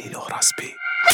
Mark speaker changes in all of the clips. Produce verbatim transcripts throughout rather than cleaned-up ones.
Speaker 1: نیلو راسپی.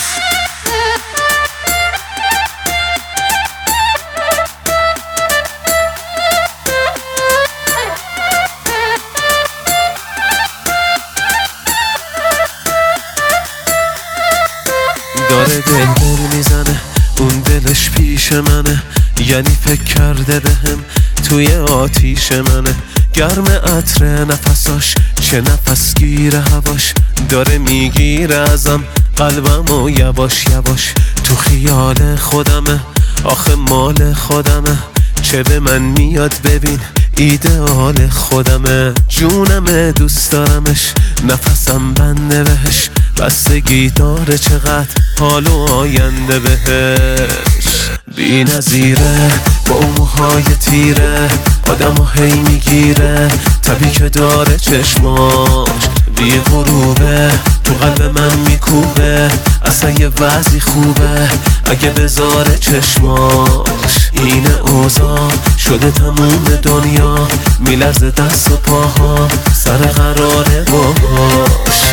Speaker 2: داره دل دل میزنه، اون دلش پیش منه، یعنی فکر کرده بهم توی آتیش منه. گرم عطر نفساش، چه نفس گیره هواش، داره میگیره ازم قلبم و یواش یواش. تو خیال خودمه، آخه مال خودمه، چه به من میاد ببین ایدئال خودمه. جونمه دوست دارمش، نفسم بنده بهش، بستگی داره چقدر حال و آینده بهش. بی نظیره با اون موهای تیره، آدمو هی میگیره، طبی که داره چشماش بی غروبه، تو قلب من میکوبه، اصلا یه وضعی خوبه اگه بذاره چشماش. اینه اوضاع شده تموم دنیا، میلرزه دست و پاها، سر قراره باش.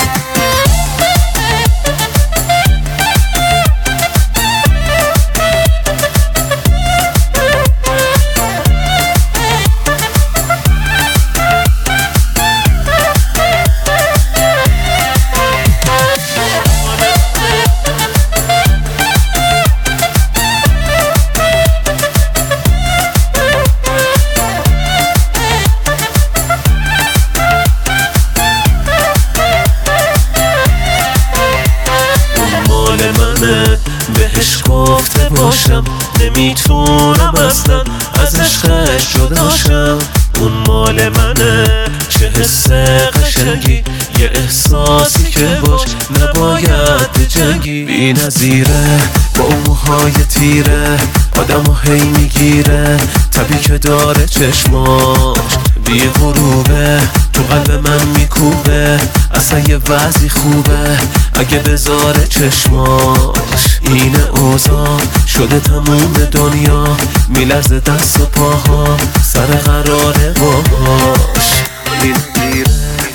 Speaker 2: بهش گفته باشم نمیتونم اصلا از عشقش جداشم. اون مال منه، چه حس قشنگی، یه احساسی که باش نباید بجنگی. بی نظیره با اون موهای تیره، آدمو هی میگیره، طبی که داره چشماش بی غروبه، تو قلب من میکوبه، اصلا یه وضعی خوبه اگه بذاره چشماش. اینه اوضاع شده تموم دنیا، میلرزه دست و پاها، سر قراره باش. این نظیره،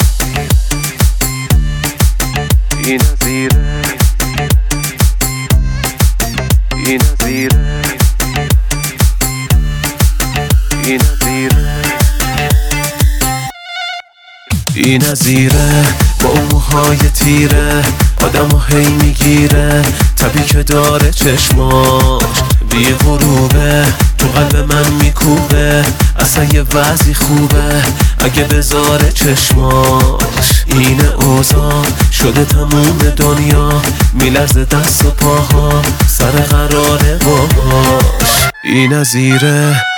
Speaker 2: این نظیره، این نظیره، این نظیره، این نظیره با اون موهای تیره، آدمو هی میگیره، طبی که داره چشماش بی غروبه، تو قلب من میکوبه، اصلا یه وضعی خوبه اگه بذاره چشماش. اینه اوضاع شده تموم دنیا، میلرزه دست و پاها، سر قراره باش. این نظیره.